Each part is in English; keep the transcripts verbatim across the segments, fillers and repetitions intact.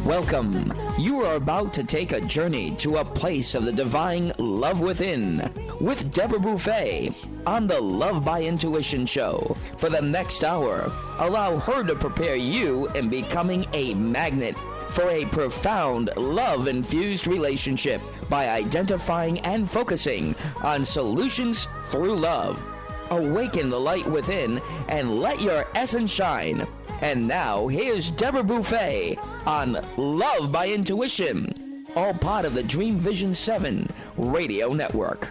Welcome. You are about to take a journey to a place of the divine love within with Deborah Buffet on the Love by Intuition show. For the next hour, allow her to prepare you in becoming a magnet for a profound love-infused relationship by identifying and focusing on solutions through love. Awaken the light within and let your essence shine. And now, here's Deborah Buffet on Love by Intuition, all part of the Dream Vision seven radio network.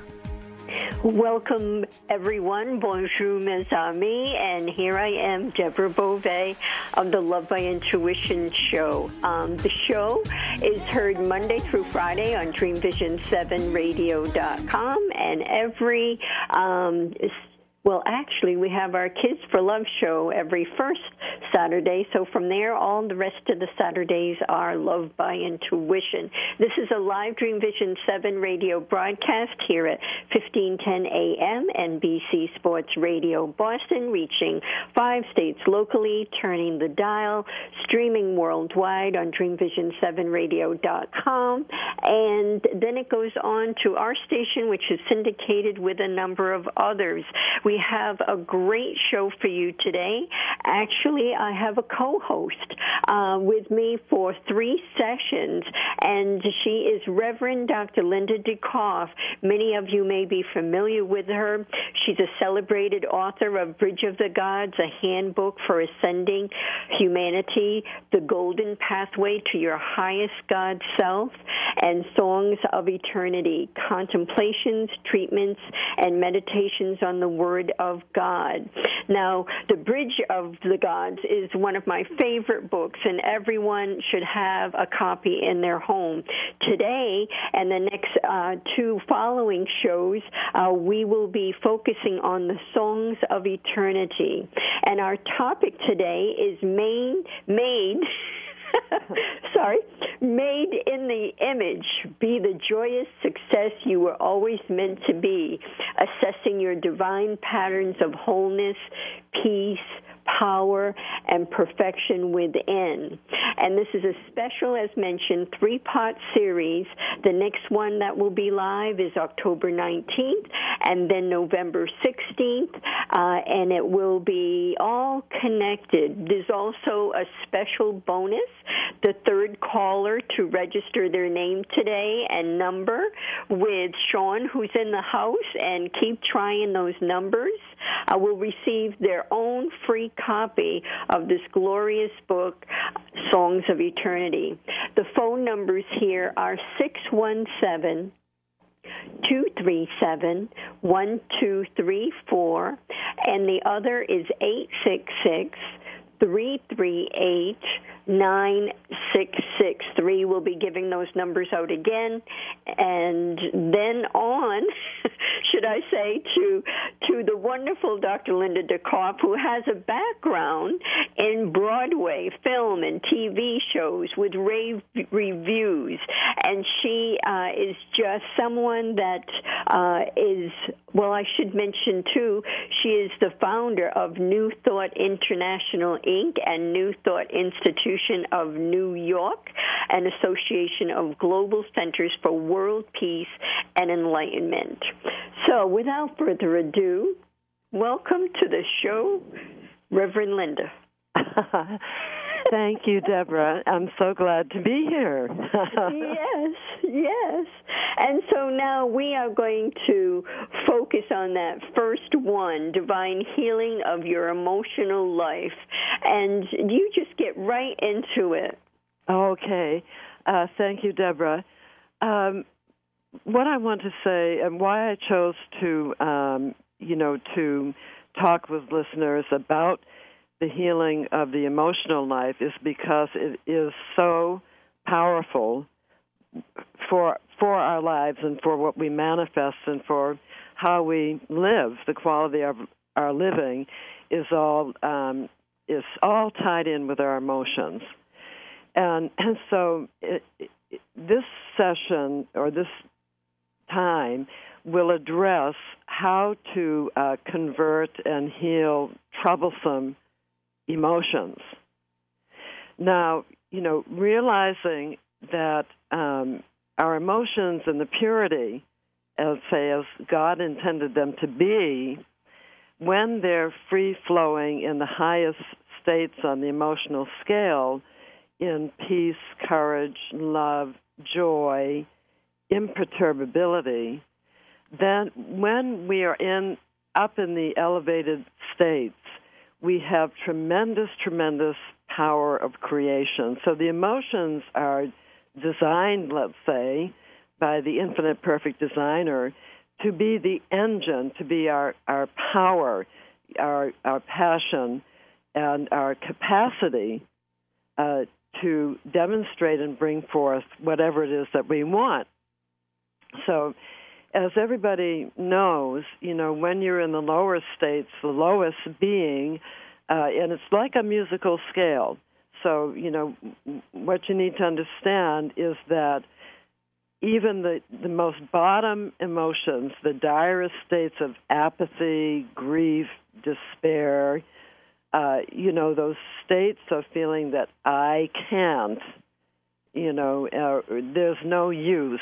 Welcome, everyone. Bonjour, mes amis. And here I am, Deborah Beauvais of the Love by Intuition show. Um, the show is heard Monday through Friday on dream vision seven radio dot com, and every um, Well, actually, we have our Kids for Love show every first Saturday. So from there, all the rest of the Saturdays are Love by Intuition. This is a live Dream Vision seven radio broadcast here at fifteen ten A M N B C Sports Radio Boston, reaching five states locally, turning the dial, streaming worldwide on dream vision seven radio dot com. And then it goes on to our station, which is syndicated with a number of others. We have a great show for you today. Actually, I have a co-host uh, with me for three sessions, and she is Reverend Doctor Linda DeKoff. Many of you may be familiar with her. She's a celebrated author of Bridge of the Gods, a handbook for ascending humanity, The Golden Pathway to Your Highest God Self, and Songs of Eternity, Contemplations, Treatments, and Meditations on the Word of God. Now, The Bridge of the Gods is one of my favorite books, and everyone should have a copy in their home. Today and the next uh, two following shows, uh, we will be focusing on the Songs of Eternity. And our topic today is main, made... Sorry, made in the image. Be the joyous success you were always meant to be. Assessing your divine patterns of wholeness, peace, power, and perfection within. And this is a special, as mentioned, three-part series. The next one that will be live is October nineteenth and then November sixteenth, uh, and it will be all connected. There's also a special bonus. The third caller to register their name today and number with Sean, who's in the house, and keep trying those numbers, uh, will receive their own free copy of this glorious book, Songs of Eternity. The phone numbers here are six one seven, two three seven, one two three four, and the other is eight six six, three three eight, nine six six three. We'll be giving those numbers out again, and then on, should I say, to to the wonderful Doctor Linda DeKoff, who has a background in Broadway film and T V shows with rave reviews, and she uh, is just someone that uh, is, well, I should mention, too, she is the founder of New Thought International, Incorporated and New Thought Institution of New York, an association of global centers for world peace and enlightenment. So without further ado, welcome to the show, Reverend Linda. Thank you, Deborah. I'm so glad to be here. Yes, yes. And so now we are going to focus on that first one, divine healing of your emotional life. And you just get right into it. Okay. Uh, thank you, Deborah. Um, what I want to say and why I chose to, um, you know, to talk with listeners about the healing of the emotional life is because it is so powerful for for our lives and for what we manifest and for how we live. The quality of our living is all um, is all tied in with our emotions, and and so it, it, this session or this time will address how to uh, convert and heal troublesome emotions. Now, you know, realizing that um, our emotions and the purity, as say, as God intended them to be, when they're free-flowing in the highest states on the emotional scale, in peace, courage, love, joy, imperturbability, then when we are in up in the elevated states, we have tremendous, tremendous power of creation. So the emotions are designed, let's say, by the infinite perfect designer to be the engine, to be our, our power, our, our passion, and our capacity uh, to demonstrate and bring forth whatever it is that we want. So as everybody knows, you know, when you're in the lower states, the lowest being, uh, and it's like a musical scale. So, you know, what you need to understand is that even the, the most bottom emotions, the direst states of apathy, grief, despair, uh, you know, those states of feeling that I can't, you know, uh, there's no use,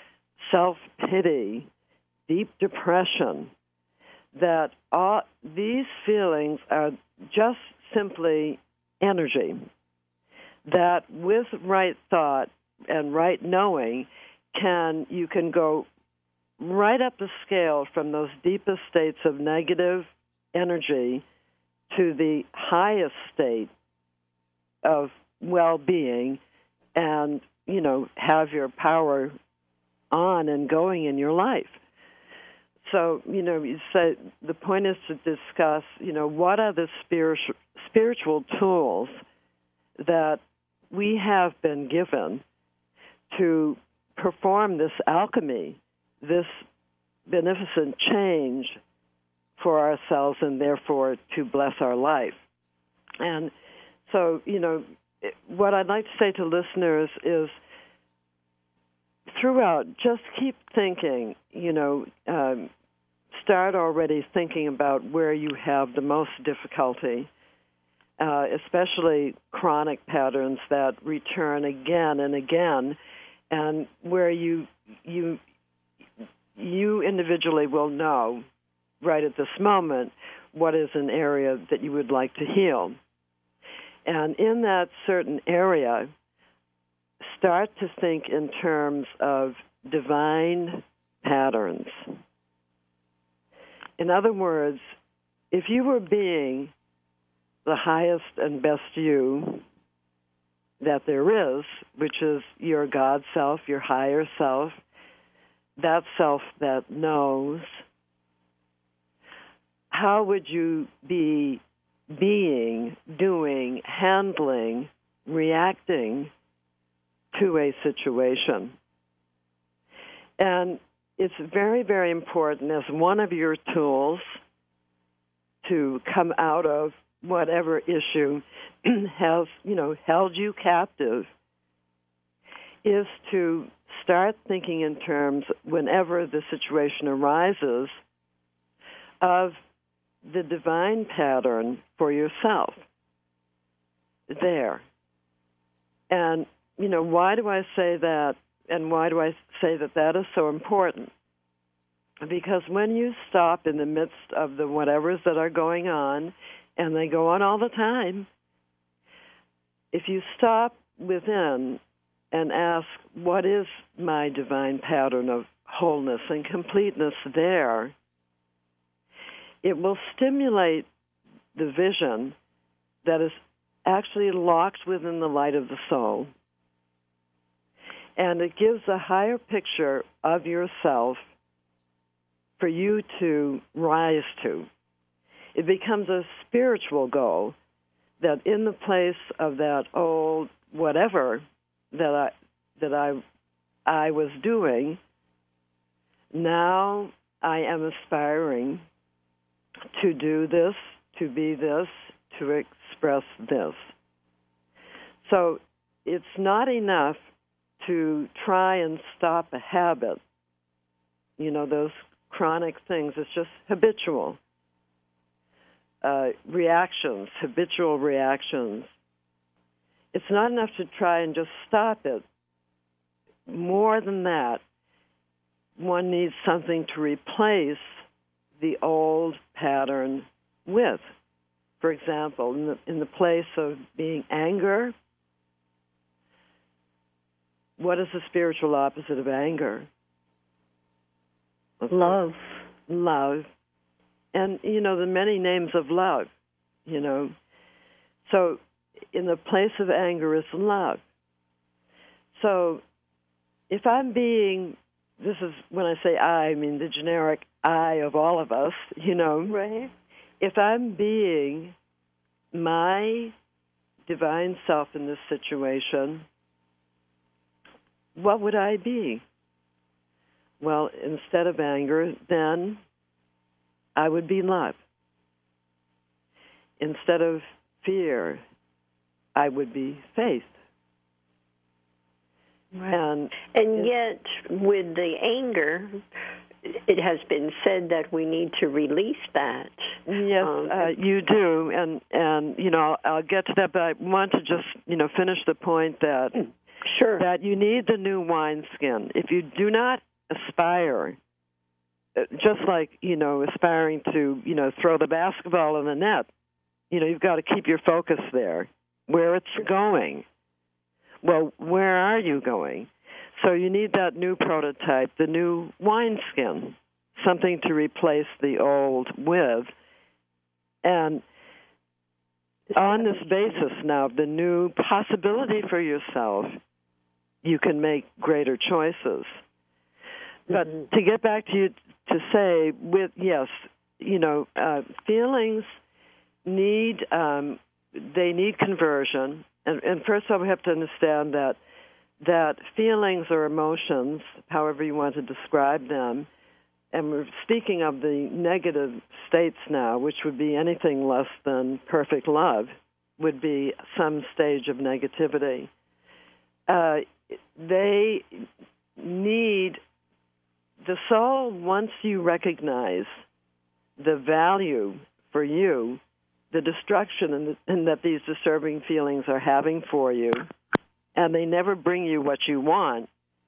self-pity, deep depression, that all these feelings are just simply energy, that with right thought and right knowing, can you can go right up the scale from those deepest states of negative energy to the highest state of well-being and, you know, have your power on and going in your life. So, you know, you say the point is to discuss, you know, what are the spiritual spiritual tools that we have been given to perform this alchemy, this beneficent change for ourselves and therefore to bless our life. And so, you know, what I'd like to say to listeners is throughout, just keep thinking, you know, um, start already thinking about where you have the most difficulty, uh, especially chronic patterns that return again and again, and where you you you individually will know right at this moment what is an area that you would like to heal. And in that certain area, start to think in terms of divine patterns. In other words, if you were being the highest and best you that there is, which is your God self, your higher self, that self that knows, how would you be being, doing, handling, reacting to a situation? And it's very, very important as one of your tools to come out of whatever issue has, you know, held you captive, is to start thinking in terms, whenever the situation arises, of the divine pattern for yourself there. And, you know, why do I say that, and why do I say that that is so important? Because when you stop in the midst of the whatevers that are going on, and they go on all the time, if you stop within and ask, what is my divine pattern of wholeness and completeness there, it will stimulate the vision that is actually locked within the light of the soul. And it gives a higher picture of yourself for you to rise to. It becomes a spiritual goal that in the place of that old whatever that I that I I was doing, now I am aspiring to do this, to be this, to express this. So it's not enough to try and stop a habit, you know, those chronic things. It's just habitual uh, reactions, habitual reactions. it's not enough to try and just stop it. More than that, one needs something to replace the old pattern with. For example, in the, in the place of being anger, what is the spiritual opposite of anger? Love. Love. And, you know, the many names of love, you know. So in the place of anger is love. So if I'm being, this is when I say I, I mean the generic I of all of us, you know. Right. If I'm being my divine self in this situation, what would I be? Well, instead of anger, then I would be love. Instead of fear, I would be faith. Right. And, and yet, with the anger, it has been said that we need to release that. Yes, um, uh, you do, and and you know I'll get to that, but I want to just you know finish the point that sure that you need the new wineskin. If you do not aspire, just like you know aspiring to you know throw the basketball in the net, you know you've got to keep your focus there, where it's going. Well, where are you going? So you need that new prototype, the new wineskin, something to replace the old with. And on this basis now, the new possibility for yourself, you can make greater choices. But mm-hmm. to get back to you to say, with yes, you know, uh, feelings need, um, they need conversion. And, and first of all, we have to understand that that feelings or emotions, however you want to describe them, and we're speaking of the negative states now, which would be anything less than perfect love, would be some stage of negativity. Uh, they need, the soul, once you recognize the value for you, the destruction and, the, and that these disturbing feelings are having for you, and they never bring you what you want.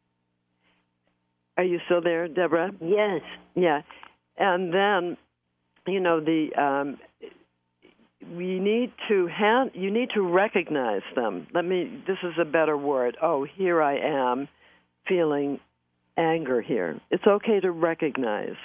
Are you still there, Deborah? Yes. Yeah. And then, you know, the um, we need to hand, you need to recognize them. Let me, this is a better word. Oh, here I am feeling anger here. It's okay to recognize.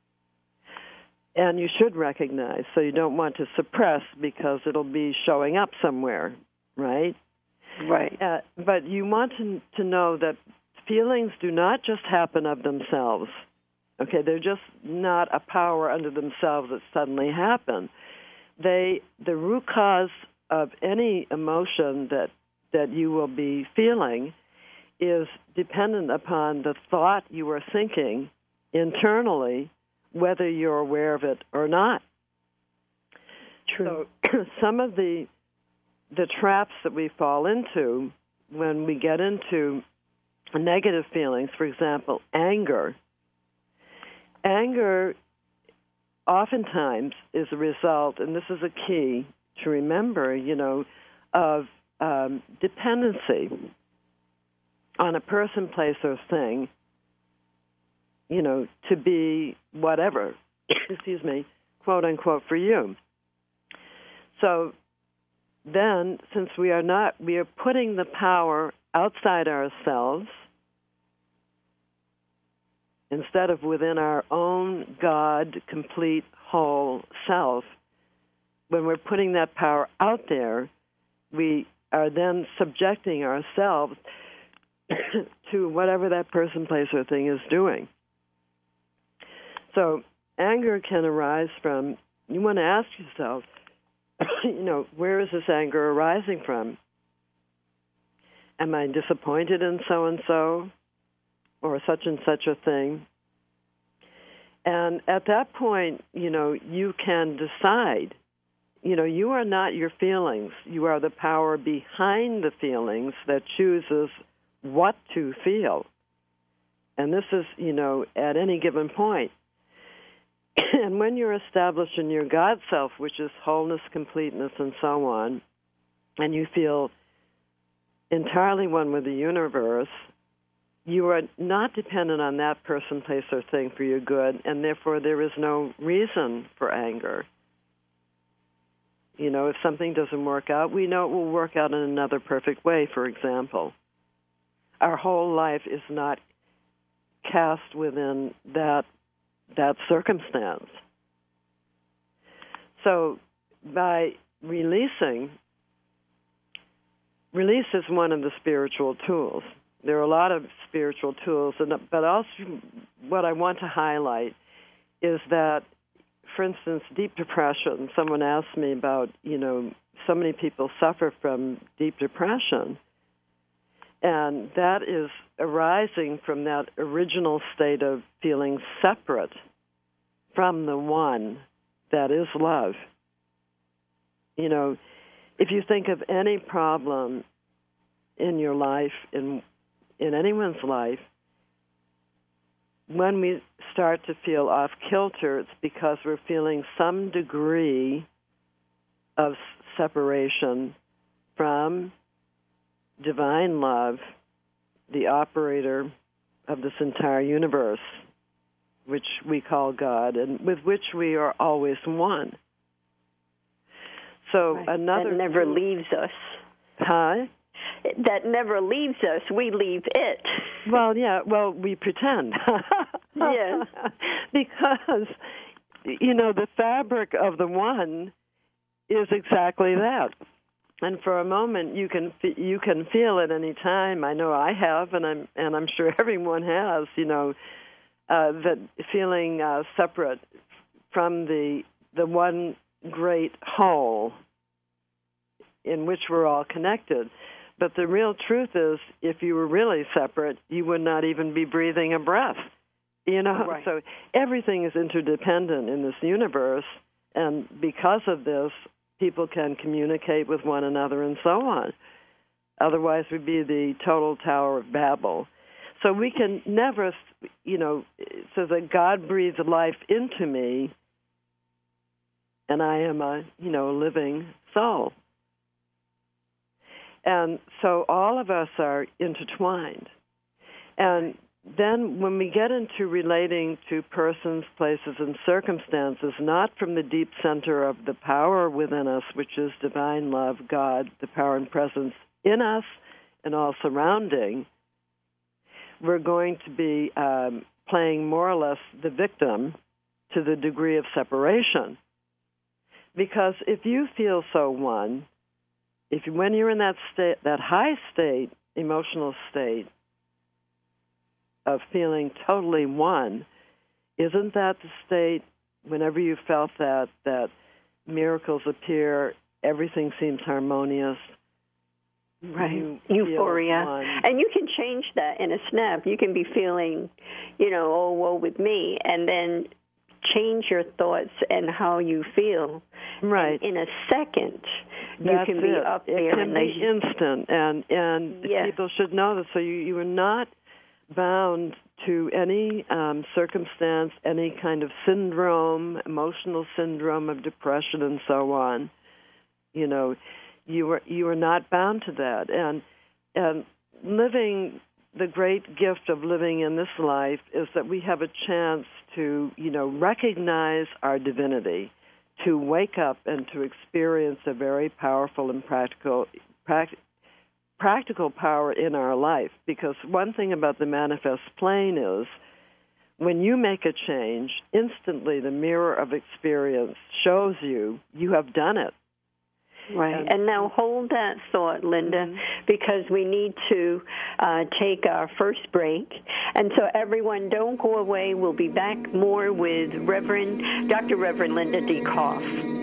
And you should recognize, so you don't want to suppress because it'll be showing up somewhere, right? Right. Uh, but you want to, to know that feelings do not just happen of themselves. Okay, they're just not a power unto themselves that suddenly happen. They, the root cause of any emotion that that you will be feeling is dependent upon the thought you are thinking internally, whether you're aware of it or not. True. So some of the the traps that we fall into when we get into negative feelings, for example, anger. Anger oftentimes is a result, and this is a key to remember, you know, of um, dependency on a person, place, or thing, you know, to be whatever, excuse me, quote unquote, for you. So then, since we are not, we are putting the power outside ourselves instead of within our own God, complete, whole self. When we're putting that power out there, we are then subjecting ourselves to whatever that person, place, or thing is doing. So anger can arise from, you want to ask yourself, you know, where is this anger arising from? Am I disappointed in so-and-so or such and such a thing? And at that point, you know, you can decide, you know, you are not your feelings. You are the power behind the feelings that chooses what to feel. And this is, you know, at any given point. And when you're established in your God self, which is wholeness, completeness, and so on, and you feel entirely one with the universe, you are not dependent on that person, place, or thing for your good, and therefore there is no reason for anger. You know, if something doesn't work out, we know it will work out in another perfect way, for example. Our whole life is not cast within that that circumstance. So by releasing, release is one of the spiritual tools. There are a lot of spiritual tools, and but also what I want to highlight is that, for instance, deep depression. Someone asked me about, you know, so many people suffer from deep depression, and that is arising from that original state of feeling separate from the one that is love. You know, if you think of any problem in your life, in in anyone's life, when we start to feel off kilter, it's because we're feeling some degree of separation from divine love, the operator of this entire universe, which we call God, and with which we are always one. So right. another that never leaves us. Huh? That never leaves us. We leave it. Well, yeah. Well, we pretend. Yes. Because, you know, the fabric of the one is exactly that. And for a moment, you can you can feel at any time. I know I have, and I'm and I'm sure everyone has. You know, uh, that feeling uh, separate from the the one great whole in which we're all connected. But the real truth is, if you were really separate, you would not even be breathing a breath. You know, right. So everything is interdependent in this universe, and because of this, people can communicate with one another and so on. Otherwise, we'd be the total Tower of Babel. So we can never, you know, it says that God breathed life into me, and I am a, you know, living soul. And so all of us are intertwined. And then when we get into relating to persons, places, and circumstances, not from the deep center of the power within us, which is divine love, God, the power and presence in us and all surrounding, we're going to be um, playing more or less the victim to the degree of separation. Because if you feel so one, if when you're in that state, that high state, emotional state of feeling totally one, isn't that the state, whenever you felt that, that miracles appear, everything seems harmonious? Right. Euphoria. And you can change that in a snap. You can be feeling, you know, oh, woe with me, and then change your thoughts and how you feel. Right. And in a second, you That's can be it. up there. It can and be they, instant, and, and yeah. people should know this. So you, you are not bound to any um, circumstance, any kind of syndrome, emotional syndrome of depression and so on. You know, you are you are not bound to that. And and living, the great gift of living in this life is that we have a chance to, you know, recognize our divinity, to wake up and to experience a very powerful and practical practical practical power in our life. Because one thing about the manifest plane is when you make a change, instantly the mirror of experience shows you you have done it. Right. And, and now hold that thought, Linda, mm-hmm. because we need to uh, take our first break. And so everyone, don't go away. We'll be back more with Reverend, Doctor Reverend Linda D. Koff.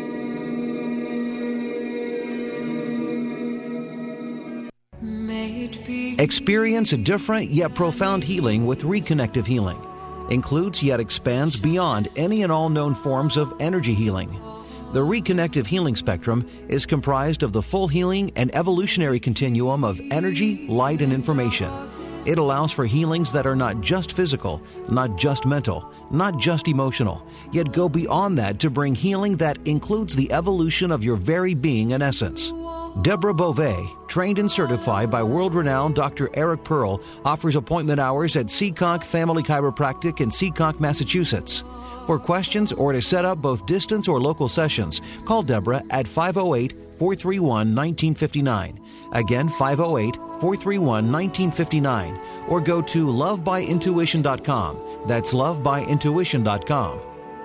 Experience a different yet profound healing with Reconnective Healing. Includes yet expands beyond any and all known forms of energy healing. The Reconnective Healing spectrum is comprised of the full healing and evolutionary continuum of energy, light, and information. It allows for healings that are not just physical, not just mental, not just emotional, yet go beyond that to bring healing that includes the evolution of your very being and essence. Deborah Beauvais, trained and certified by world-renowned Doctor Eric Pearl, offers appointment hours at Seekonk Family Chiropractic in Seekonk, Massachusetts. For questions or to set up both distance or local sessions, call Deborah at five oh eight, four three one, one nine five nine. Again, five oh eight, four three one, one nine five nine. Or go to love by intuition dot com. That's love by intuition dot com.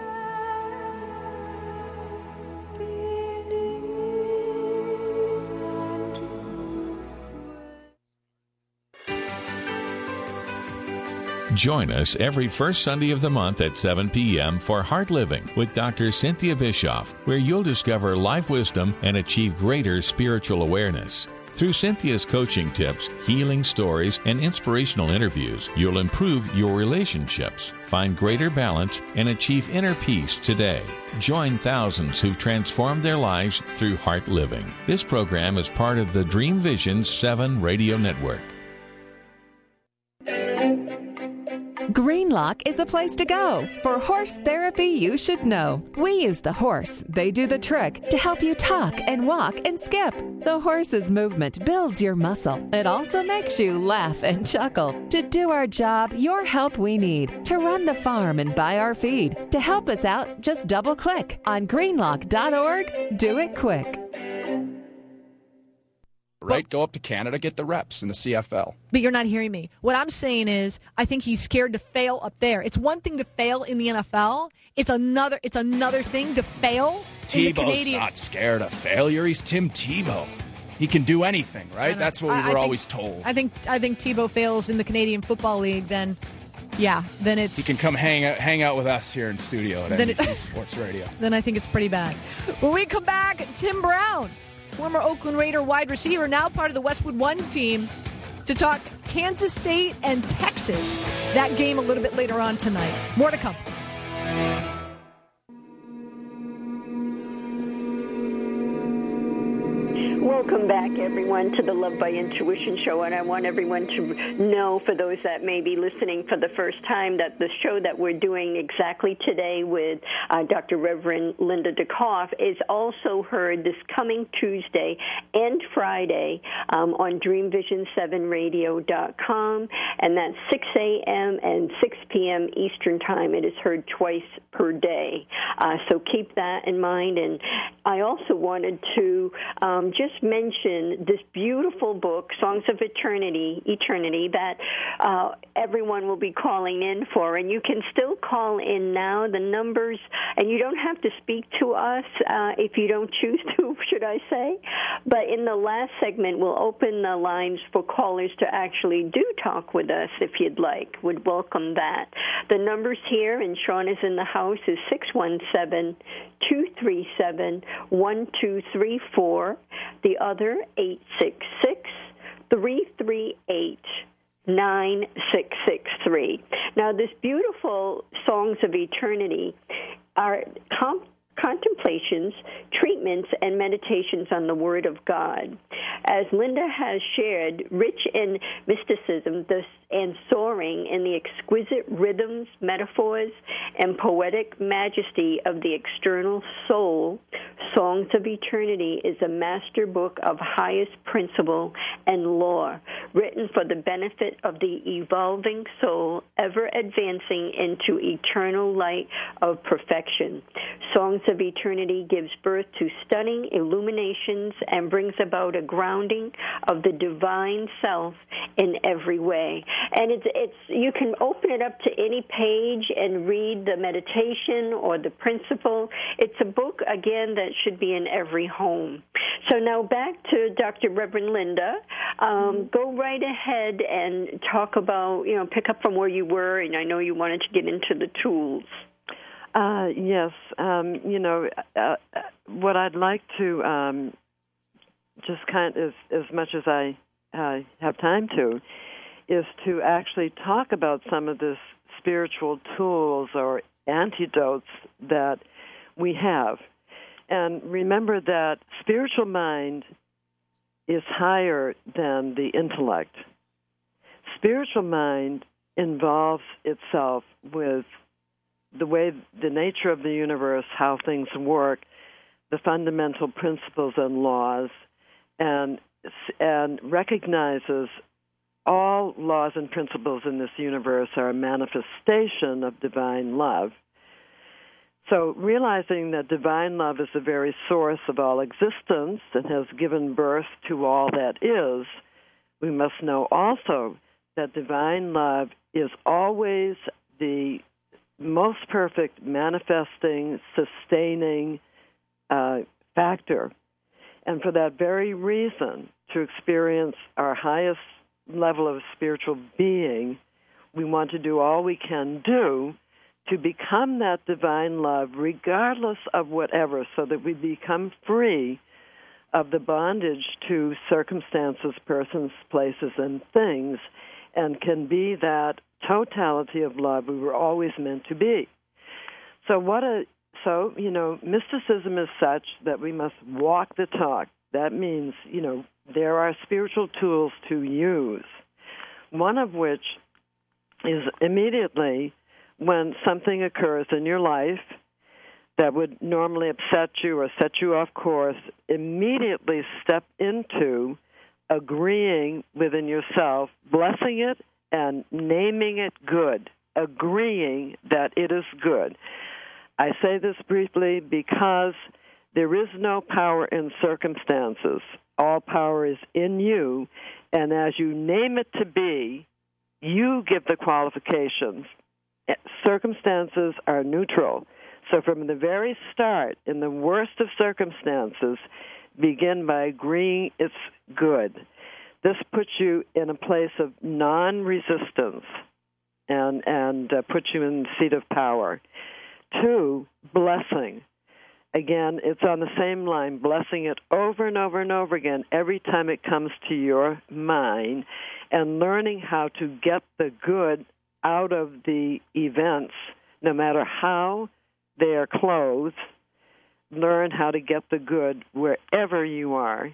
Join us every first Sunday of the month at seven p.m. for Heart Living with Doctor Cynthia Bischoff, where you'll discover life wisdom and achieve greater spiritual awareness. Through Cynthia's coaching tips, healing stories, and inspirational interviews, you'll improve your relationships, find greater balance, and achieve inner peace today. Join thousands who've transformed their lives through Heart Living. This program is part of the Dream Vision seven Radio Network. Greenlock is the place to go for horse therapy you should know. We use the horse, they do the trick, to help you talk and walk and skip. The horse's movement builds your muscle. It also makes you laugh and chuckle. To do our job, your help we need. To run the farm and buy our feed. To help us out, just double click on greenlock dot org. Do it quick. Right? Go up to Canada, get the reps in the C F L. But you're not hearing me. What I'm saying is I think he's scared to fail up there. It's one thing to fail in the N F L. It's another it's another thing to fail in the Tebow's Canadian. not scared of failure. He's Tim Tebow. He can do anything, right? That's what we I, were I think, always told. I think I think Tebow fails in the Canadian Football League, then yeah, then it's He can come hang out, hang out with us here in studio at Then N B C it- Sports Radio. then I think it's pretty bad. When we come back, Tim Brown, former Oakland Raider wide receiver, now part of the Westwood One team, to talk Kansas State and Texas. That game a little bit later on tonight. More to come. Welcome back, everyone, to the Love by Intuition show, and I want everyone to know, for those that may be listening for the first time, that the show that we're doing exactly today with uh, Doctor Reverend Linda DeKoff is also heard this coming Tuesday and Friday um, on dream vision seven radio dot com, and that's six a.m. and six p.m. Eastern Time. It is heard twice per day, uh, so keep that in mind. And I also wanted to um, just mention this beautiful book, Songs of Eternity, Eternity, that uh, everyone will be calling in for. And you can still call in now. The numbers, and you don't have to speak to us uh, if you don't choose to, should I say. But in the last segment, we'll open the lines for callers to actually do talk with us if you'd like. Would welcome that. The numbers here, and Sean is in the house, is six one seven, two three seven, one two three four. The other, eight six six, three three eight, nine six six three. Now, this beautiful Songs of Eternity are comp- contemplations, treatments, and meditations on the Word of God. As Linda has shared, rich in mysticism this, and soaring in the exquisite rhythms, metaphors, and poetic majesty of the external soul, Songs of Eternity is a master book of highest principle and law, written for the benefit of the evolving soul, ever advancing into eternal light of perfection. Songs of Eternity gives birth to stunning illuminations and brings about a grounding of the divine self in every way. And it's, it's you can open it up to any page and read the meditation or the principle. It's a book, again, that should be in every home. So now back to Doctor Reverend Linda. Um, go right ahead and talk about, you know, pick up from where you were, and I know you wanted to get into the tools. Uh, yes, um, you know, uh, what I'd like to um, just kind of, as, as much as I uh, have time to, is to actually talk about some of the spiritual tools or antidotes that we have. And remember that spiritual mind is higher than the intellect. Spiritual mind involves itself with the way, the nature of the universe, how things work, the fundamental principles and laws, and and recognizes all laws and principles in this universe are a manifestation of divine love. So realizing that divine love is the very source of all existence and has given birth to all that is, we must know also that divine love is always the most perfect manifesting, sustaining uh, factor. And for that very reason, to experience our highest level of spiritual being, we want to do all we can do to become that divine love regardless of whatever, so that we become free of the bondage to circumstances, persons, places, and things, and can be that totality of love we were always meant to be. So what a so, you know, mysticism is such that we must walk the talk. That means, you know, there are spiritual tools to use, one of which is immediately when something occurs in your life that would normally upset you or set you off course, immediately step into agreeing within yourself, blessing it, and naming it good, agreeing that it is good. I say this briefly because there is no power in circumstances. All power is in you, and as you name it to be, you give the qualifications. Circumstances are neutral. So from the very start, in the worst of circumstances, begin by agreeing it's good. This puts you in a place of non-resistance and, and uh, puts you in the seat of power. Two, blessing. Again, it's on the same line, blessing it over and over and over again every time it comes to your mind, and learning how to get the good out of the events, no matter how they are clothed. Learn how to get the good wherever you are.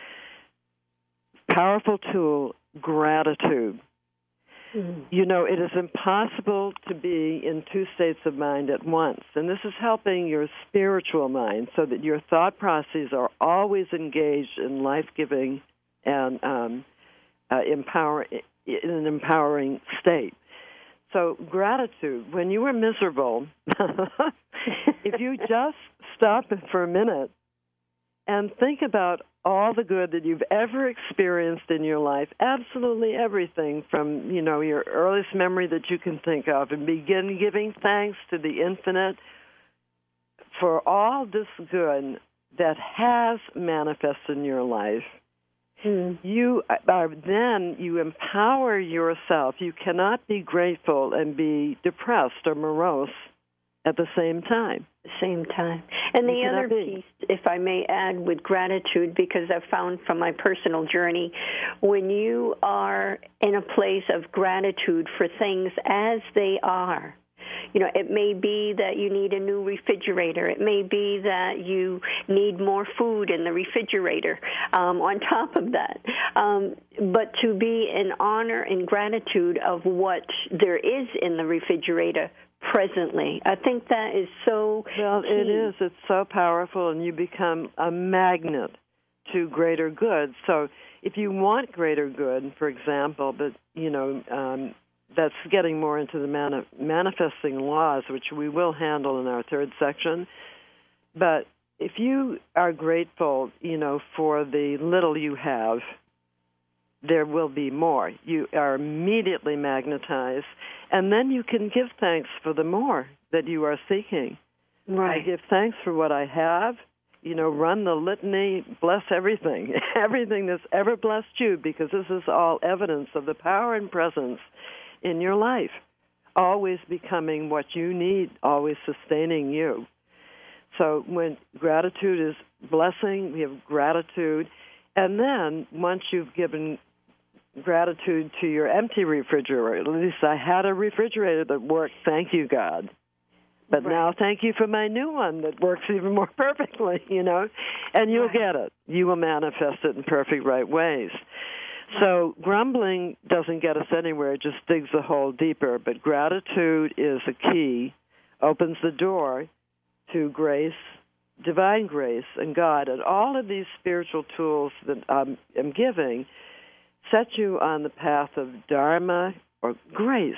Powerful tool, gratitude. Mm-hmm. You know, it is impossible to be in two states of mind at once, and this is helping your spiritual mind so that your thought processes are always engaged in life-giving and um, uh, empower, in an empowering state. So gratitude, when you are miserable, if you just stop for a minute and think about all the good that you've ever experienced in your life, absolutely everything from, you know, your earliest memory that you can think of, and begin giving thanks to the infinite for all this good that has manifested in your life. Mm. You are, then you empower yourself. You cannot be grateful and be depressed or morose at the same time. Same time. And the other piece, if I may add, with gratitude, because I've found from my personal journey, when you are in a place of gratitude for things as they are, you know, it may be that you need a new refrigerator. It may be that you need more food in the refrigerator um, on top of that. Um, but to be in honor and gratitude of what there is in the refrigerator presently. I think that is so Well, key. it is. It's so powerful, and you become a magnet to greater good. So if you want greater good, for example, but, you know, um, that's getting more into the mani- manifesting laws, which we will handle in our third section. But if you are grateful, you know, for the little you have, there will be more. You are immediately magnetized, and then you can give thanks for the more that you are seeking. Right. I give thanks for what I have. You know, run the litany, bless everything, everything that's ever blessed you, because this is all evidence of the power and presence in your life, always becoming what you need, always sustaining you. So when gratitude is blessing, we have gratitude. And then once you've given gratitude to your empty refrigerator, at least I had a refrigerator that worked, thank you, God. But right. Now thank you for my new one that works even more perfectly, you know. And you'll right. get it. You will manifest it in perfect right ways. So grumbling doesn't get us anywhere. It just digs the hole deeper. But gratitude is a key, opens the door to grace divine grace and God and all of these spiritual tools that I am giving set you on the path of dharma or grace.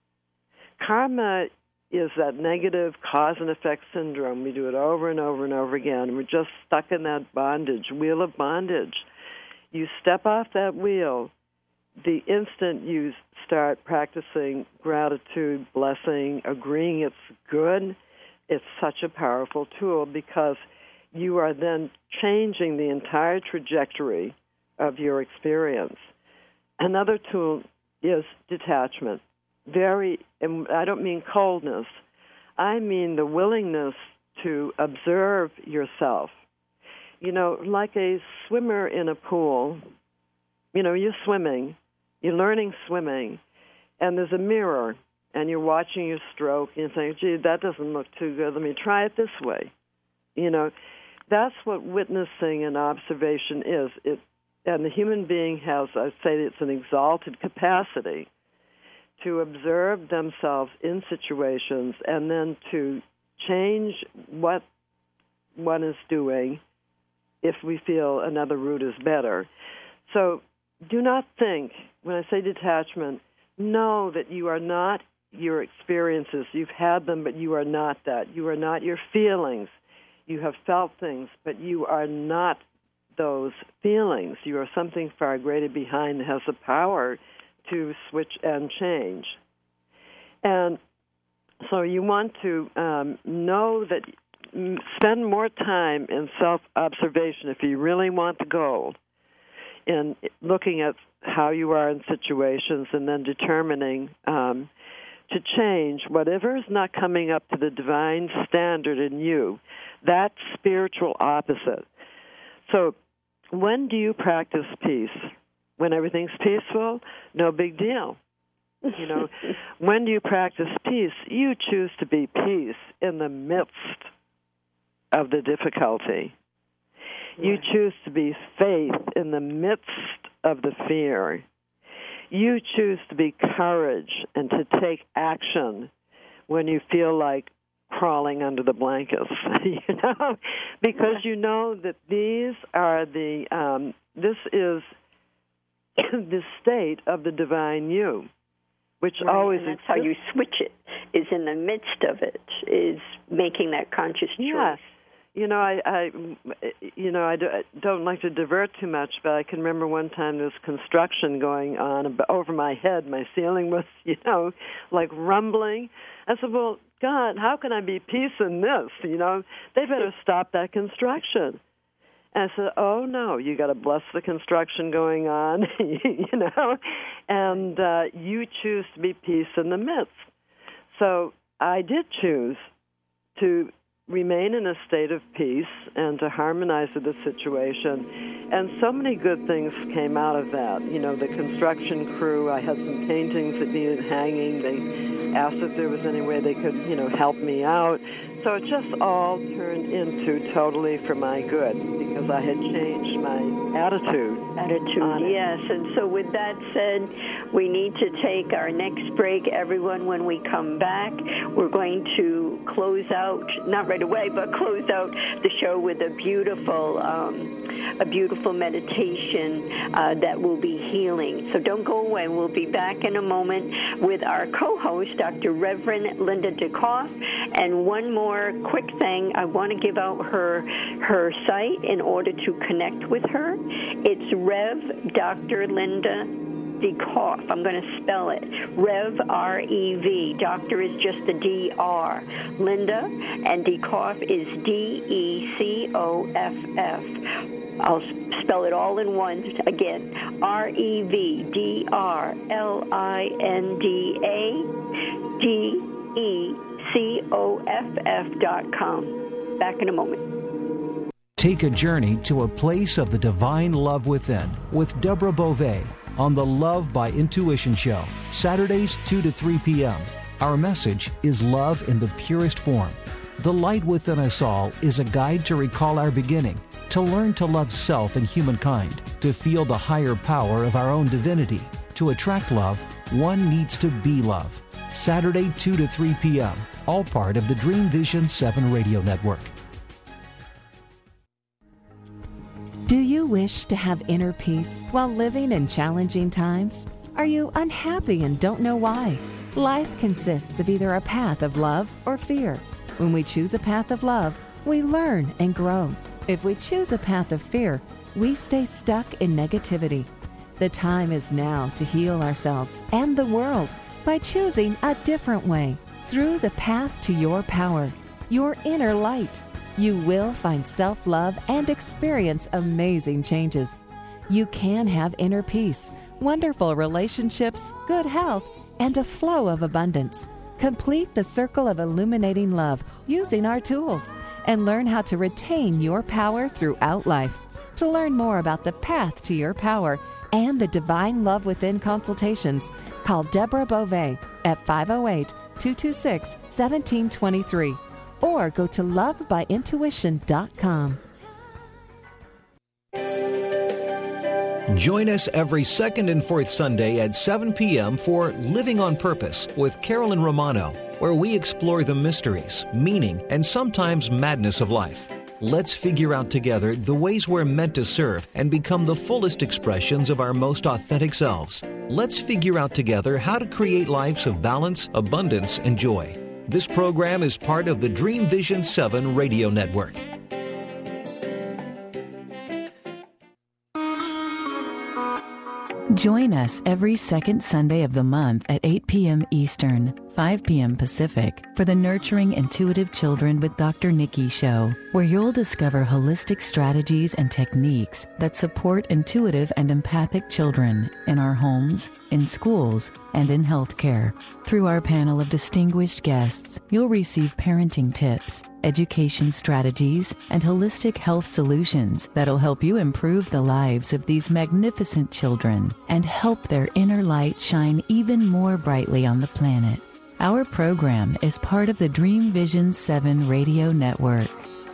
Karma is that negative cause and effect syndrome. We do it over and over and over again. We're just stuck in that bondage, wheel of bondage. You step off that wheel the instant you start practicing gratitude, blessing, agreeing it's good. It's such a powerful tool because you are then changing the entire trajectory of your experience. Another tool is detachment. Very, and I don't mean coldness. I mean the willingness to observe yourself. You know, like a swimmer in a pool, you know, you're swimming, you're learning swimming, and there's a mirror, and you're watching your stroke, and you're saying, gee, that doesn't look too good. Let me try it this way. You know, that's what witnessing and observation is. It, and the human being has, I'd say it's an exalted capacity to observe themselves in situations and then to change what one is doing if we feel another route is better. So do not think, when I say detachment, know that you are not your experiences. You've had them, but you are not that. You are not your feelings. You have felt things, but you are not those feelings. You are something far greater behind that has the power to switch and change. And so you want to um, know that, spend more time in self-observation if you really want the goal, in looking at how you are in situations and then determining um, to change whatever is not coming up to the divine standard in you, that spiritual opposite. So when do you practice peace? When everything's peaceful? No big deal. You know, when do you practice peace? You choose to be peace in the midst of the difficulty. You choose to be faith in the midst of the fear. You choose to be courage and to take action when you feel like crawling under the blankets, you know, because you know that these are the, um, this is the state of the divine you, which right, always and that's exists. how you switch it, is in the midst of it, is making that conscious choice. Yeah. You know, I, I, you know, I don't like to divert too much, but I can remember one time there was construction going on over my head. My ceiling was, you know, like rumbling. I said, well, God, how can I be peace in this? You know, they better stop that construction. And I said, oh, no, you got to bless the construction going on, you know, and uh, you choose to be peace in the midst. So I did choose to remain in a state of peace and to harmonize with the situation. And so many good things came out of that. You know, the construction crew, I had some paintings that needed hanging. They asked if there was any way they could, you know, help me out. So it just all turned into totally for my good because I had changed my attitude. Attitude, yes. And so with that said, we need to take our next break. Everyone, when we come back, we're going to close out, not right away, but close out the show with a beautiful um, a beautiful meditation uh, that will be healing. So don't go away. We'll be back in a moment with our co-host, Doctor Reverend Linda DeKoff. And one more quick thing, I want to give out her her site in order to connect with her. It's Rev Doctor Linda DeKoff. I'm going to spell it. Rev, R E V. Doctor is just the D R. Linda, and DeKoff is D E C O F F. I'll spell it all in one again. R E V D R L I N D A D E C O F F dot com. Back in a moment. Take a journey to a place of the divine love within with Deborah Beauvais on the Love by Intuition Show, Saturdays two to three p.m. Our message is love in the purest form. The light within us all is a guide to recall our beginning, to learn to love self and humankind, to feel the higher power of our own divinity. To attract love, one needs to be love. Saturday two to three p.m., all part of the Dream Vision seven radio network. wish to have inner peace while living in challenging times? Are you unhappy and don't know why? Life consists of either a path of love or fear. When we choose a path of love, we learn and grow. If we choose a path of fear, we stay stuck in negativity. The time is now to heal ourselves and the world by choosing a different way. Through the path to your power, your inner light, you will find self-love and experience amazing changes. You can have inner peace, wonderful relationships, good health, and a flow of abundance. Complete the circle of illuminating love using our tools and learn how to retain your power throughout life. To learn more about the path to your power and the Divine Love Within consultations, call Deborah Beauvais at five oh eight, two two six, one seven two three or go to love by intuition dot com. Join us every second and fourth Sunday at seven p.m. for Living on Purpose with Carolyn Romano, where we explore the mysteries, meaning, and sometimes madness of life. Let's figure out together the ways we're meant to serve and become the fullest expressions of our most authentic selves. Let's figure out together how to create lives of balance, abundance, and joy. This program is part of the Dream Vision seven radio network. Join us every second Sunday of the month at eight p.m. Eastern, five p.m. Pacific for the Nurturing Intuitive Children with Doctor Nikki Show, where you'll discover holistic strategies and techniques that support intuitive and empathic children in our homes, in schools, and in healthcare. Through our panel of distinguished guests, you'll receive parenting tips, education strategies, and holistic health solutions that'll help you improve the lives of these magnificent children and help their inner light shine even more brightly on the planet. Our program is part of the Dream Vision seven radio network.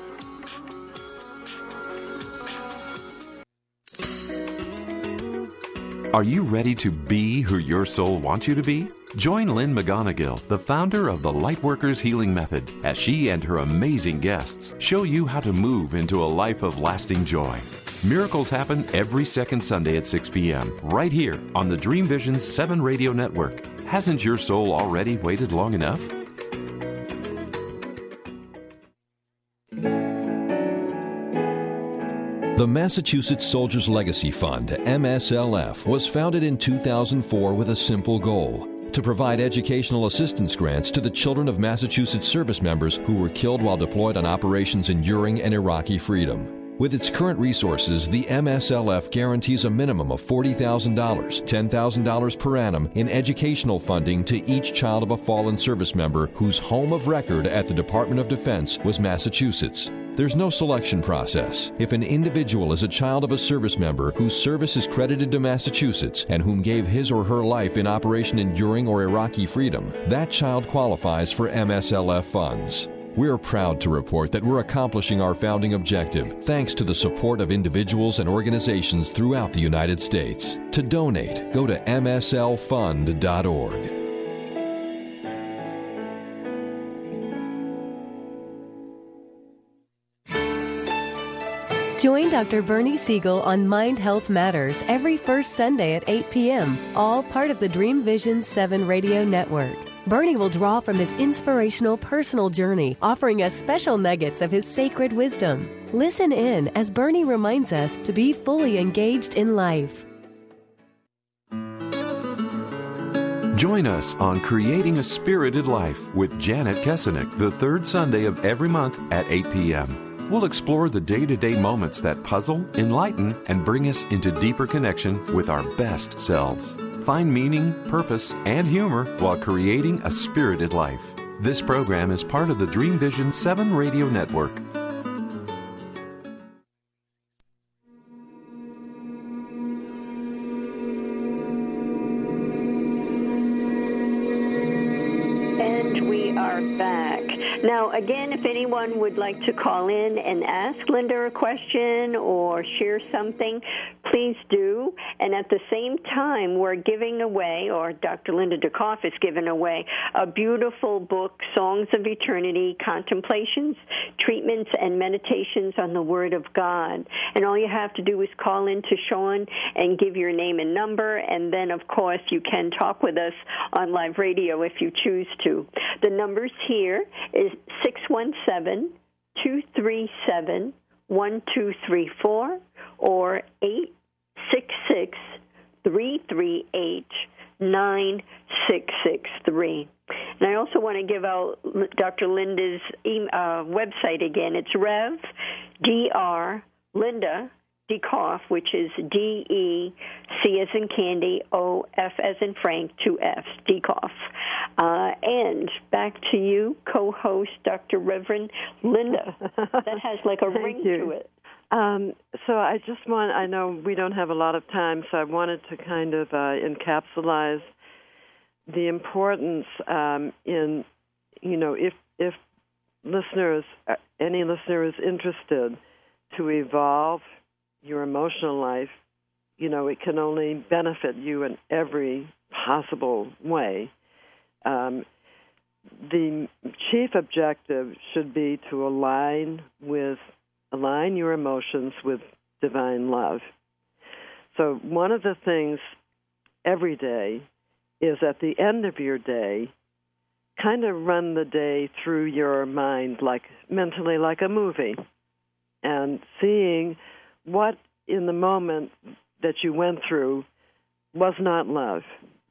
Are you ready to be who your soul wants you to be? Join Lynn McGonigal, the founder of the Lightworkers Healing Method, as she and her amazing guests show you how to move into a life of lasting joy. Miracles happen every second Sunday at six p.m. right here on the Dream Vision seven radio network. Hasn't your soul already waited long enough? The Massachusetts Soldiers Legacy Fund, M S L F, was founded in two thousand four with a simple goal: to provide educational assistance grants to the children of Massachusetts service members who were killed while deployed on operations enduring and Iraqi freedom. With its current resources, the M S L F guarantees a minimum of forty thousand dollars, ten thousand dollars per annum in educational funding to each child of a fallen service member whose home of record at the Department of Defense was Massachusetts. There's no selection process. If an individual is a child of a service member whose service is credited to Massachusetts and whom gave his or her life in Operation Enduring or Iraqi Freedom, that child qualifies for M S L F funds. We're proud to report that we're accomplishing our founding objective thanks to the support of individuals and organizations throughout the United States. To donate, go to M S L fund dot org. Join Doctor Bernie Siegel on Mind Health Matters every first Sunday at eight p.m., all part of the Dream Vision seven radio network. Bernie will draw from his inspirational personal journey, offering us special nuggets of his sacred wisdom. Listen in as Bernie reminds us to be fully engaged in life. Join us on Creating a Spirited Life with Janet Kesenick the third Sunday of every month at eight p.m. We'll explore the day-to-day moments that puzzle, enlighten, and bring us into deeper connection with our best selves. Find meaning, purpose, and humor while creating a spirited life. This program is part of the Dream Vision seven radio network. And we are back. Now, again, if anyone would like to call in and ask Linda a question or share something, please do. And at the same time, we're giving away, or Doctor Linda Dukoff is giving away, a beautiful book, Songs of Eternity, Contemplations, Treatments, and Meditations on the Word of God. And all you have to do is call in to Sean and give your name and number, and then, of course, you can talk with us on live radio if you choose to. The numbers here is six one seven, two three seven, one two three four or eight six six, three three eight, nine six six three. And I also want to give out Doctor Linda's uh, website again. It's Rev D R Linda Dukoff, which is D E C as in candy, O F as in Frank, two F's, Dukoff. Uh, and back to you, co-host Doctor Reverend Linda. That has like a ring you. to it. Um, so I just want, I know we don't have a lot of time, so I wanted to kind of uh, encapsulate the importance um, in, you know, if if listeners, uh, any listener is interested to evolve your emotional life, you know, it can only benefit you in every possible way. Um, the chief objective should be to align with align your emotions with divine love. So one of the things every day is at the end of your day, kind of run the day through your mind like mentally like a movie, and seeing what in the moment that you went through was not love.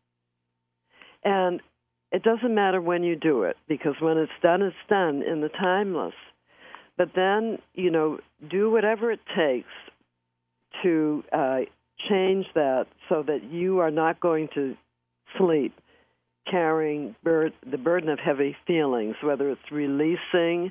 And it doesn't matter when you do it, because when it's done, it's done in the timeless. But then, you know, do whatever it takes to uh, change that so that you are not going to sleep carrying bur- the burden of heavy feelings, whether it's releasing,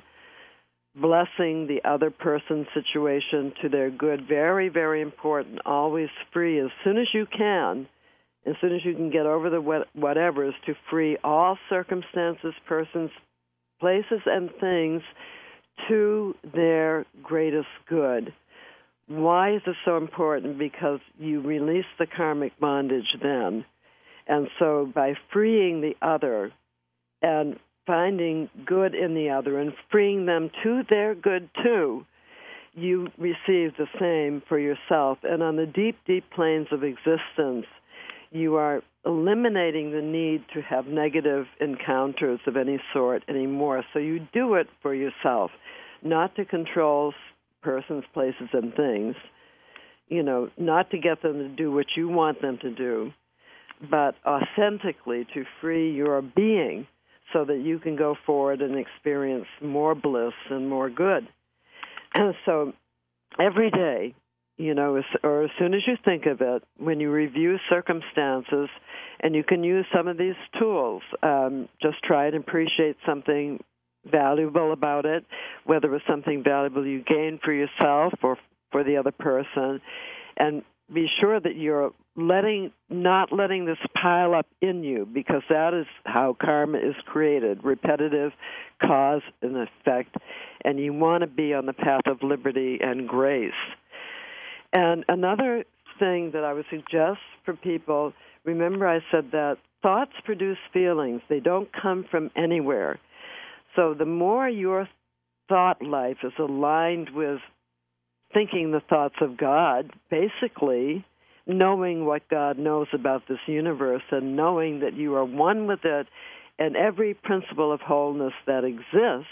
blessing the other person's situation to their good. Very, very important. Always free as soon as you can, as soon as you can get over the what- whatever, is to free all circumstances, persons, places, and things to their greatest good. Why is this so important? Because you release the karmic bondage then. And so by freeing the other and finding good in the other and freeing them to their good too, you receive the same for yourself. And on the deep, deep planes of existence, you are eliminating the need to have negative encounters of any sort anymore. So you do it for yourself, not to control persons, places, and things, you know, not to get them to do what you want them to do, but authentically to free your being so that you can go forward and experience more bliss and more good. And so every day, you know, as, or as soon as you think of it, when you review circumstances, and you can use some of these tools, um, just try and appreciate something valuable about it, whether it's something valuable you gain for yourself or for the other person, and be sure that you're letting, not letting this pile up in you, because that is how karma is created, repetitive cause and effect, and you want to be on the path of liberty and grace. And another thing that I would suggest for people, remember I said that thoughts produce feelings. They don't come from anywhere. So the more your thought life is aligned with thinking the thoughts of God, basically knowing what God knows about this universe and knowing that you are one with it, and every principle of wholeness that exists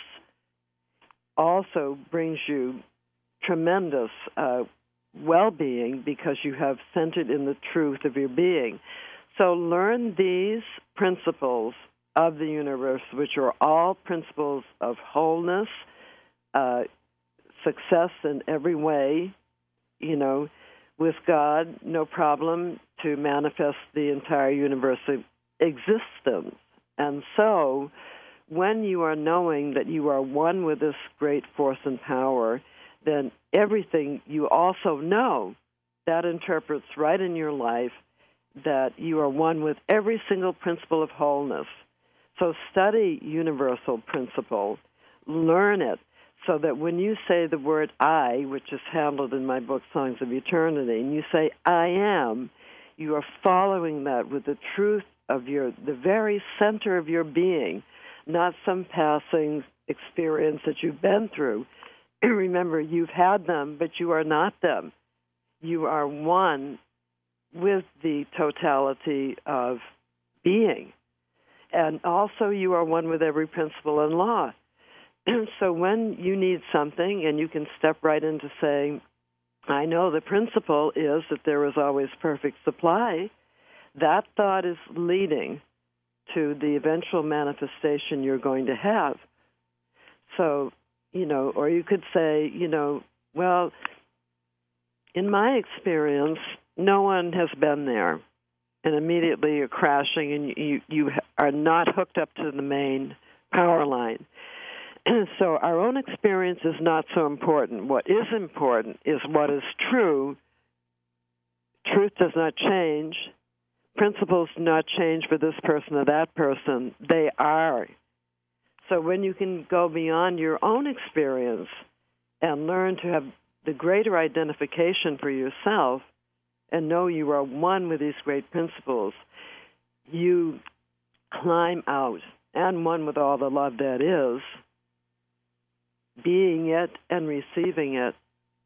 also brings you tremendous uh, well-being, because you have centered in the truth of your being. So learn these principles of the universe, which are all principles of wholeness, uh, success in every way, you know, with God, no problem to manifest the entire universe of existence. And so when you are knowing that you are one with this great force and power, then everything you also know, that interprets right in your life that you are one with every single principle of wholeness. So study universal principle, learn it, So that when you say the word I, which is handled in my book, Songs of Eternity, and you say I am, you are following that with the truth of your, the very center of your being, not some passing experience that you've been through. Remember, you've had them, but you are not them. You are one with the totality of being. And also you are one with every principle and law. So when you need something and you can step right into saying, I know the principle is that there is always perfect supply, that thought is leading to the eventual manifestation you're going to have. So, you know, or you could say, you know, well, in my experience, no one has been there. And immediately you're crashing and you, you are not hooked up to the main power line. So our own experience is not so important. What is important is what is true. Truth does not change. Principles do not change for this person or that person. They are. So when you can go beyond your own experience and learn to have the greater identification for yourself and know you are one with these great principles, you climb out, and one with all the love that is, being it and receiving it,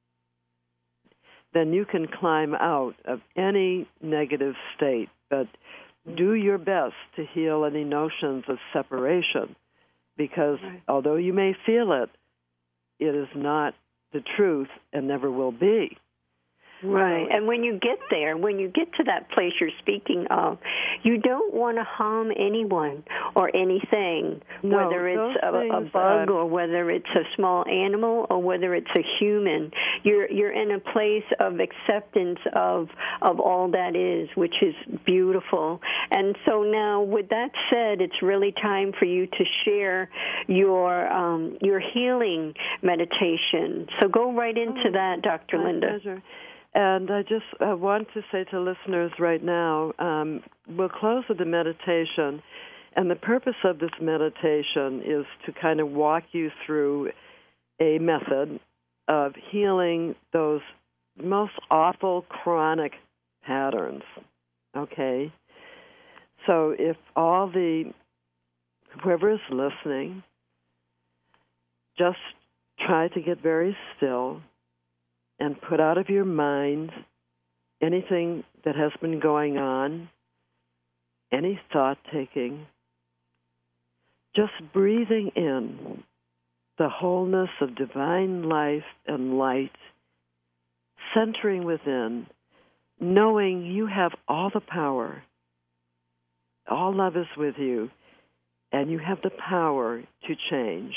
then you can climb out of any negative state. But do your best to heal any notions of separation, because right. although you may feel it, it is not the truth and never will be. Right. And when you get there, when you get to that place you're speaking of, you don't want to harm anyone or anything, no, whether it's a, a bug are... or whether it's a small animal or whether it's a human. You're you're in a place of acceptance of of all that is, which is beautiful. And so now, with that said, it's really time for you to share your um, your healing meditation. So go right into oh, that, Doctor my Linda. Pleasure. And I just uh, want to say to listeners right now, um, we'll close with the meditation. And the purpose of this meditation is to kind of walk you through a method of healing those most awful chronic patterns, okay? So if all the, whoever is listening, just try to get very still and put out of your mind anything that has been going on, any thought-taking, just breathing in the wholeness of divine life and light, centering within, knowing you have all the power, all love is with you, and you have the power to change.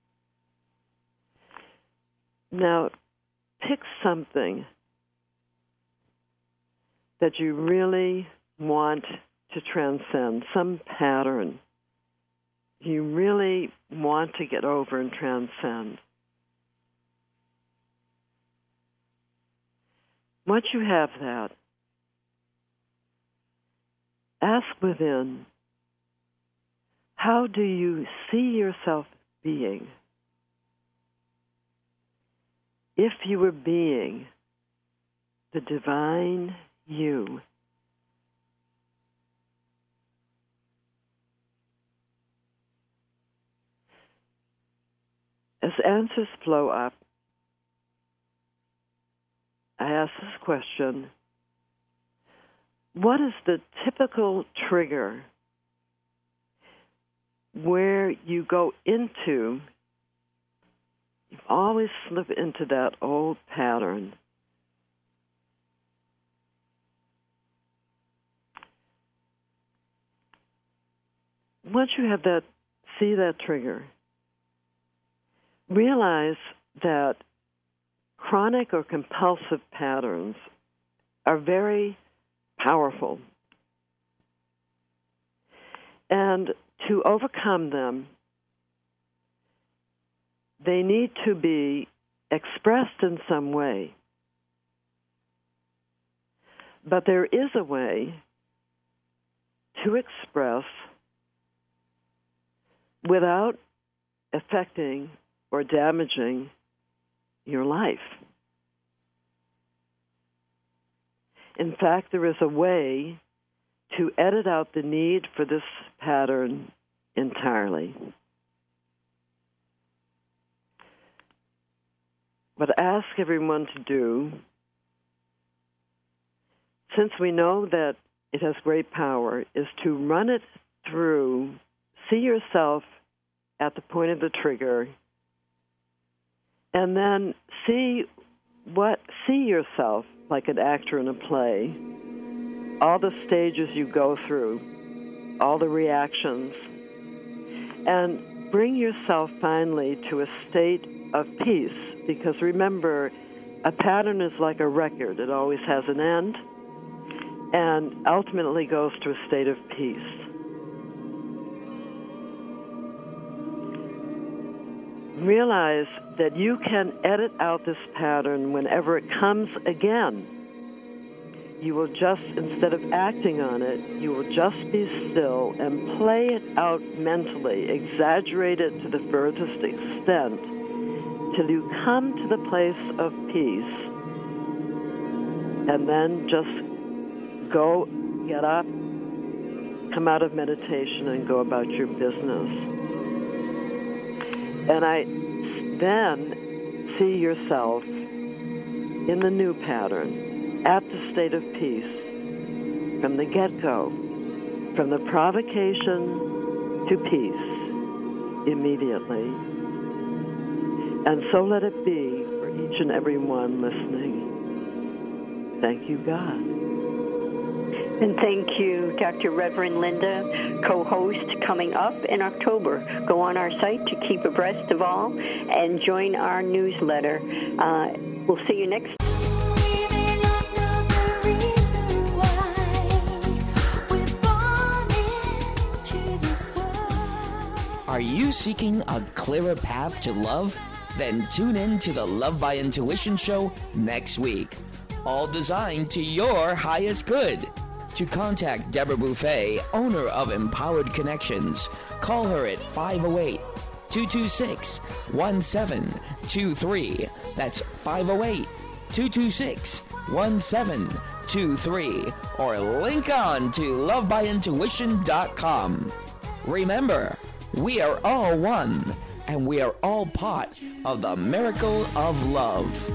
Now, pick something that you really want to transcend, some pattern you really want to get over and transcend. Once you have that, ask within, how do you see yourself being? If you were being the divine you, as answers flow up, I ask this question: what is the typical trigger where you go into, you always slip into that old pattern? Once you have that, see that trigger, realize that chronic or compulsive patterns are very powerful. And to overcome them, they need to be expressed in some way. But there is a way to express without affecting or damaging your life. In fact, there is a way to edit out the need for this pattern entirely. What I ask everyone to do, since we know that it has great power, is to run it through, see yourself at the point of the trigger, and then see what see yourself like an actor in a play, all the stages you go through, all the reactions, and bring yourself finally to a state of peace. Because remember, a pattern is like a record. It always has an end and ultimately goes to a state of peace. Realize that you can edit out this pattern whenever it comes again. You will just, instead of acting on it, you will just be still and play it out mentally, exaggerate it to the furthest extent, till you come to the place of peace, and then just go, get up, come out of meditation and go about your business. And I then see yourself in the new pattern, at the state of peace, from the get-go, from the provocation to peace, immediately. And so let it be for each and every one listening. Thank you, God. And thank you, Doctor Reverend Linda, co-host, coming up in October. Go on our site to keep abreast of all and join our newsletter. Uh, we'll see you next time. Are you seeking a clearer path to love? Then tune in to the Love by Intuition show next week. All designed to your highest good. To contact Deborah Buffet, owner of Empowered Connections, call her at five oh eight, two two six, one seven two three. That's five oh eight, two two six, one seven two three. Or link on to love by intuition dot com. Remember, we are all one, and we are all part of the miracle of love.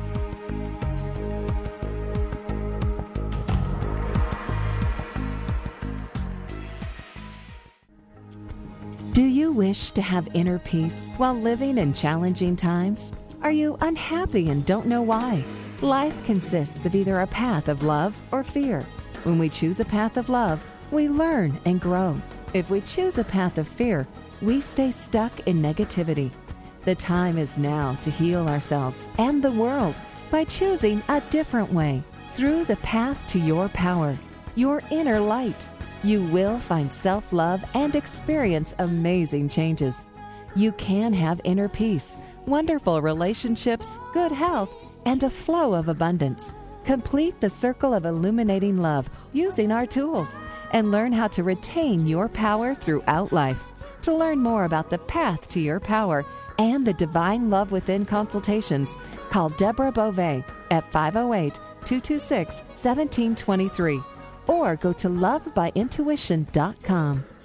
Do you wish to have inner peace while living in challenging times? Are you unhappy and don't know why? Life consists of either a path of love or fear. When we choose a path of love, we learn and grow. If we choose a path of fear, we stay stuck in negativity. The time is now to heal ourselves and the world by choosing a different way. Through the path to your power, your inner light, you will find self-love and experience amazing changes. You can have inner peace, wonderful relationships, good health, and a flow of abundance. Complete the circle of illuminating love using our tools and learn how to retain your power throughout life. To learn more about the path to your power and the Divine Love Within consultations, call Deborah Beauvais at five oh eight, two two six, one seven two three or go to love by intuition dot com.